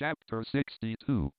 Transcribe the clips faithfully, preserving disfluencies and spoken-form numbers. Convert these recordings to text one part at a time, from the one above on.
Chapter sixty-two.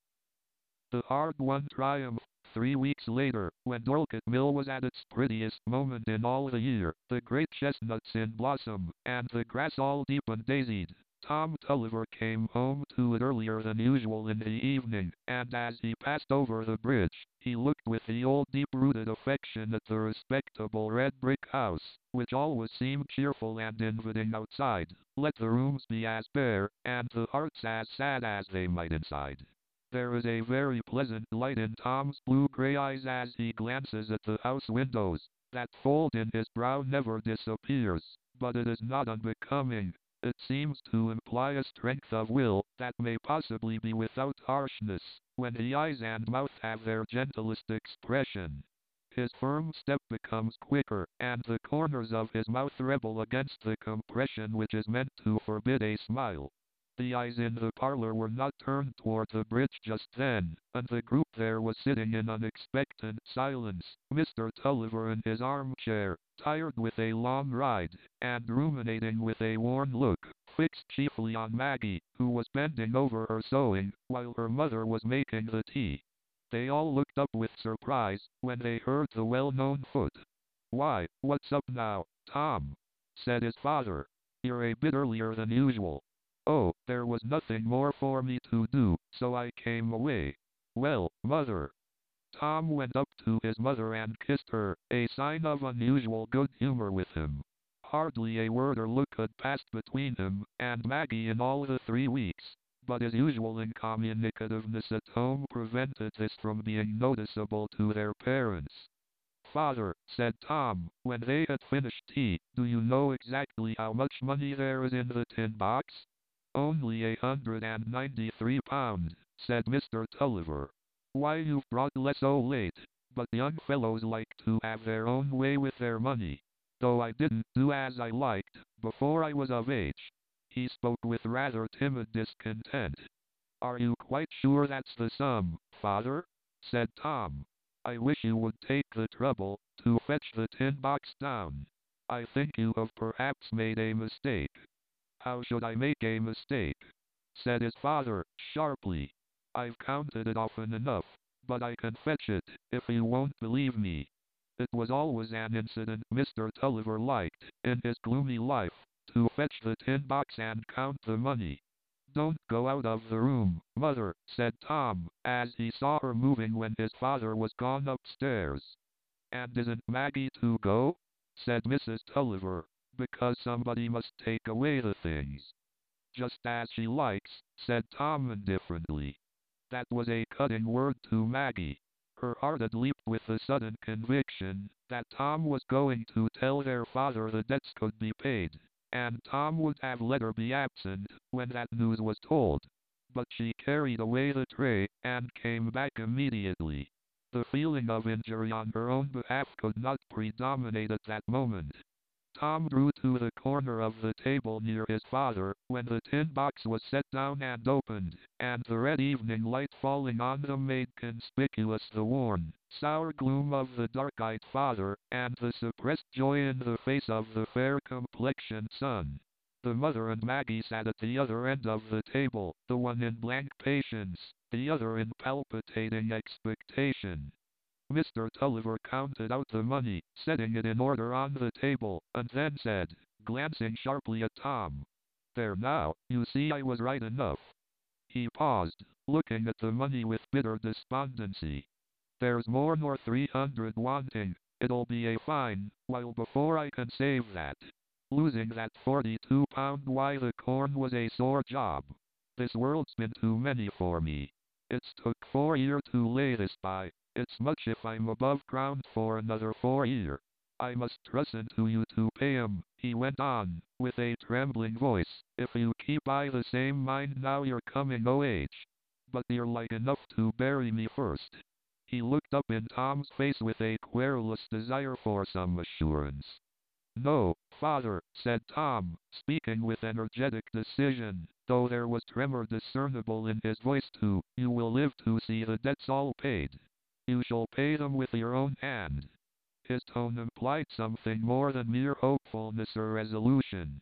The hard-won triumph. Three weeks later, when Dorset Mill was at its prettiest moment in all the year, the great chestnuts in blossom, and the grass all deep and daisied, Tom Tulliver came home to it earlier than usual in the evening, and as he passed over the bridge, he looked with the old deep-rooted affection at the respectable red brick house, which always seemed cheerful and inviting outside, let the rooms be as bare, and the hearts as sad as they might inside. There is a very pleasant light in Tom's blue-gray eyes as he glances at the house windows. That fold in his brow never disappears, but it is not unbecoming. It seems to imply a strength of will that may possibly be without harshness, when the eyes and mouth have their gentlest expression. His firm step becomes quicker, and the corners of his mouth rebel against the compression which is meant to forbid a smile. The eyes in the parlor were not turned toward the bridge just then, and the group there was sitting in unexpectant silence. Mister Tulliver in his armchair, tired with a long ride, and ruminating with a worn look, fixed chiefly on Maggie, who was bending over her sewing, while her mother was making the tea. They all looked up with surprise, when they heard the well-known foot. "Why, what's up now, Tom?" said his father. "You're a bit earlier than usual." "Oh, there was nothing more for me to do, so I came away." "Well, mother." Tom went up to his mother and kissed her, a sign of unusual good humor with him. Hardly a word or look had passed between him and Maggie in all the three weeks, but his usual incommunicativeness at home prevented this from being noticeable to their parents. "Father," said Tom, when they had finished tea, "do you know exactly how much money there is in the tin box?" "Only a hundred and ninety-three pound," said Mister Tulliver. "Why, you've brought less so late, but young fellows like to have their own way with their money. Though I didn't do as I liked, before I was of age." He spoke with rather timid discontent. "Are you quite sure that's the sum, father?" said Tom. "I wish you would take the trouble to fetch the tin box down. I think you have perhaps made a mistake." "How should I make a mistake?" said his father, sharply. "I've counted it often enough, but I can fetch it, if you won't believe me." It was always an incident Mister Tulliver liked, in his gloomy life, to fetch the tin box and count the money. "Don't go out of the room, mother," said Tom, as he saw her moving when his father was gone upstairs. "And isn't Maggie to go?" said Missus Tulliver. "Because somebody must take away the things." "Just as she likes," said Tom indifferently. That was a cutting word to Maggie. Her heart had leaped with the sudden conviction that Tom was going to tell their father the debts could be paid, and Tom would have let her be absent when that news was told. But she carried away the tray, and came back immediately. The feeling of injury on her own behalf could not predominate at that moment. Tom drew to the corner of the table near his father, when the tin box was set down and opened, and the red evening light falling on them made conspicuous the worn, sour gloom of the dark-eyed father, and the suppressed joy in the face of the fair-complexioned son. The mother and Maggie sat at the other end of the table, the one in blank patience, the other in palpitating expectation. Mister Tulliver counted out the money, setting it in order on the table, and then said, glancing sharply at Tom, "There now, you see I was right enough." He paused, looking at the money with bitter despondency. "There's more nor three hundred wanting. It'll be a fine while before I can save that. Losing that forty-two pound, why, the corn was a sore job. This world's been too many for me. It's took four year to lay this by. It's much if I'm above ground for another four year. I must trust to you to pay 'em," he went on, with a trembling voice, "if you keep by the same mind now you're coming o' age. But you're like enough to bury me first." He looked up in Tom's face with a querulous desire for some assurance. "No, father," said Tom, speaking with energetic decision, though there was tremor discernible in his voice too. "You will live to see the debts all paid. You shall pay them with your own hand." His tone implied something more than mere hopefulness or resolution.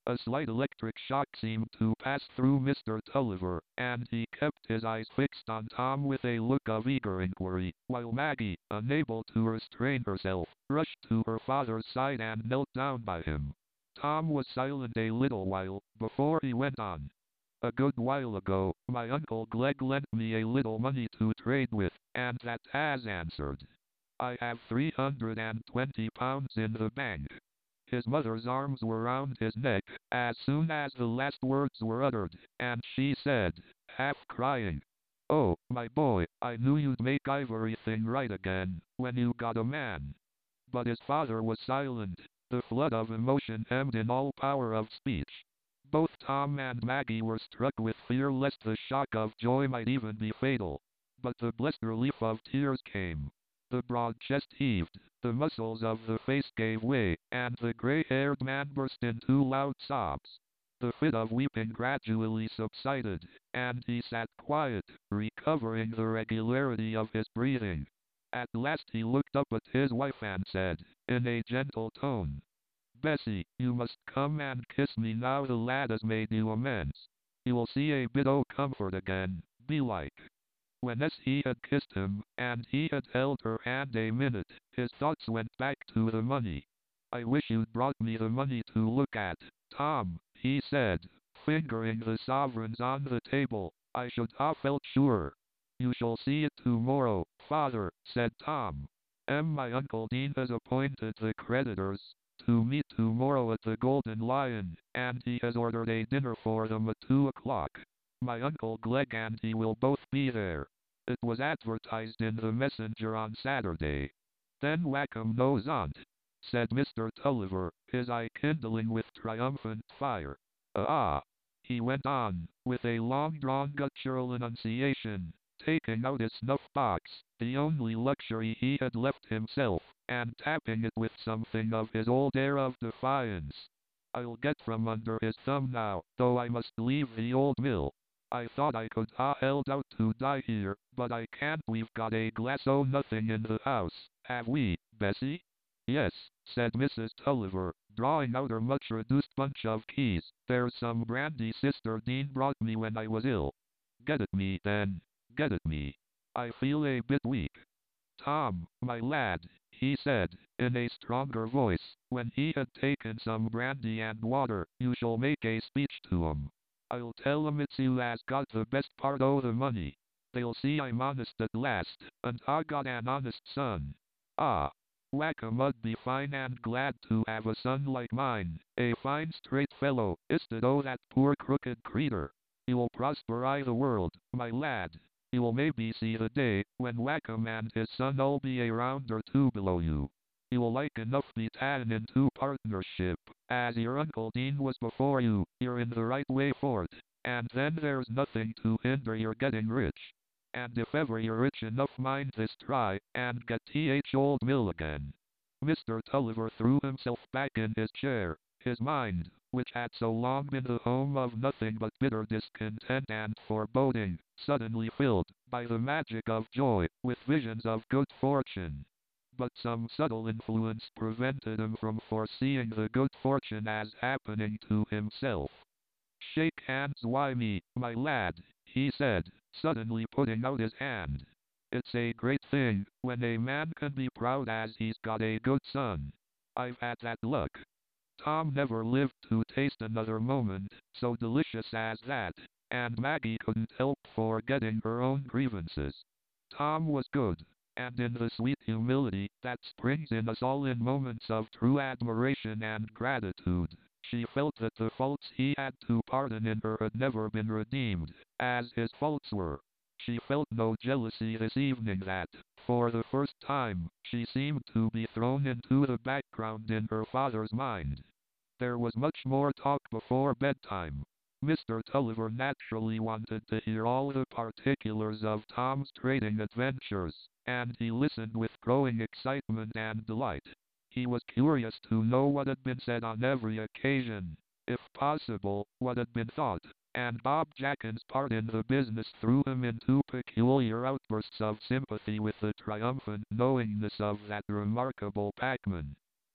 A slight electric shock seemed to pass through Mister Tulliver, and he kept his eyes fixed on Tom with a look of eager inquiry, while Maggie, unable to restrain herself, rushed to her father's side and knelt down by him. Tom was silent a little while, before he went on. A good while ago, my Uncle Glegg lent me a little money to trade with, and that has answered. I have three hundred and twenty pounds in the bank. His mother's arms were round his neck, as soon as the last words were uttered, and she said, half crying, "Oh, my boy, I knew you'd make everything right again, when you got a man." But his father was silent. The flood of emotion hemmed in all power of speech. Both Tom and Maggie were struck with fear lest the shock of joy might even be fatal. But the blessed relief of tears came. The broad chest heaved, the muscles of the face gave way, and the gray-haired man burst into loud sobs. The fit of weeping gradually subsided, and he sat quiet, recovering the regularity of his breathing. At last he looked up at his wife and said, in a gentle tone, "Bessie, you must come and kiss me now the lad has made you amends. You will see a bit o' comfort again, belike." When as he had kissed him, and he had held her hand a minute, his thoughts went back to the money. "I wish you'd brought me the money to look at, Tom," he said, fingering the sovereigns on the table. "I should ha' felt sure." "You shall see it tomorrow, father," said Tom. "M. My Uncle Dean has appointed the creditors to meet tomorrow at the Golden Lion, and he has ordered a dinner for them at two o'clock. My Uncle Glegg and he will both be there. It was advertised in the Messenger on Saturday." "Then Wackham knows on't," said Mister Tulliver, his eye kindling with triumphant fire. "Ah," he went on, with a long-drawn guttural enunciation, taking out his snuff-box, the only luxury he had left himself, and tapping it with something of his old air of defiance. "I'll get from under his thumb now, though I must leave the old mill. I thought I could ha' held out to die here, but I can't. We've got a glass o' nothing in the house, have we, Bessie?" "Yes," said Missus Tulliver, drawing out her much-reduced bunch of keys. "There's some brandy Sister Dean brought me when I was ill." "Get it me, then. Get it me. I feel a bit weak." "Tom, my lad," he said, in a stronger voice, when he had taken some brandy and water, "you shall make a speech to 'em. I'll tell 'em it's you as got the best part o' the money. They'll see I'm honest at last, and ha' got an honest son. Ah, Wackham 'ud be fine and glad to have a son like mine, a fine straight fellow, instead o' that poor crooked creetur. You'll prosper i' the world, my lad. You'll maybe see the day, when Wackham and his son'll be a round or two below you. You'll like enough be ta'en into partnership, as your Uncle Dean was before you. You're in the right way for't, and then there's nothing to hinder your getting rich. And if ever you're rich enough, mind this try, and get th old mill again." Mister Tulliver threw himself back in his chair, his mind, which had so long been the home of nothing but bitter discontent and foreboding, suddenly filled, by the magic of joy, with visions of good fortune. But some subtle influence prevented him from foreseeing the good fortune as happening to himself. "Shake hands wi' me, my lad," he said, suddenly putting out his hand. "It's a great thing, when a man can be proud as he's got a good son. I've had that luck." Tom never lived to taste another moment so delicious as that, and Maggie couldn't help forgetting her own grievances. Tom was good, and in the sweet humility that springs in us all in moments of true admiration and gratitude, she felt that the faults he had to pardon in her had never been redeemed, as his faults were. She felt no jealousy this evening that, for the first time, she seemed to be thrown into the background in her father's mind. There was much more talk before bedtime. Mister Tulliver naturally wanted to hear all the particulars of Tom's trading adventures, and he listened with growing excitement and delight. He was curious to know what had been said on every occasion, if possible, what had been thought, and Bob Jackin's part in the business threw him into peculiar outbursts of sympathy with the triumphant knowingness of that remarkable packman.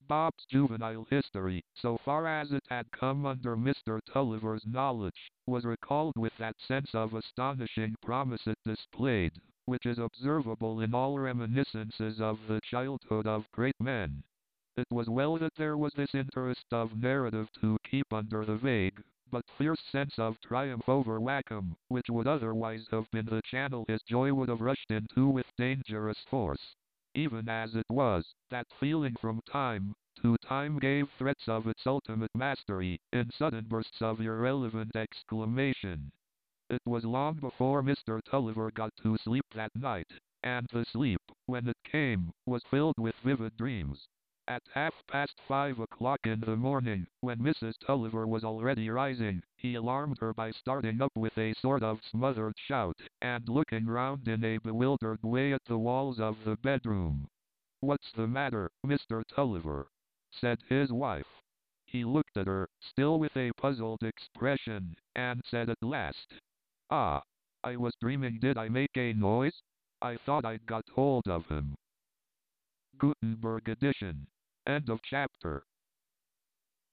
Bob's juvenile history, so far as it had come under Mister Tulliver's knowledge, was recalled with that sense of astonishing promise it displayed, which is observable in all reminiscences of the childhood of great men. It was well that there was this interest of narrative to keep under the vague, but fierce sense of triumph over Wackham, which would otherwise have been the channel his joy would have rushed into with dangerous force. Even as it was, that feeling from time to time gave threats of its ultimate mastery, in sudden bursts of irrelevant exclamation. It was long before Mister Tulliver got to sleep that night, and the sleep, when it came, was filled with vivid dreams. At half past five o'clock in the morning, when Missus Tulliver was already rising, he alarmed her by starting up with a sort of smothered shout, and looking round in a bewildered way at the walls of the bedroom. "What's the matter, Mister Tulliver?" said his wife. He looked at her, still with a puzzled expression, and said at last, "Ah, I was dreaming. Did I make a noise? I thought I'd got hold of him." Gutenberg edition. End of chapter.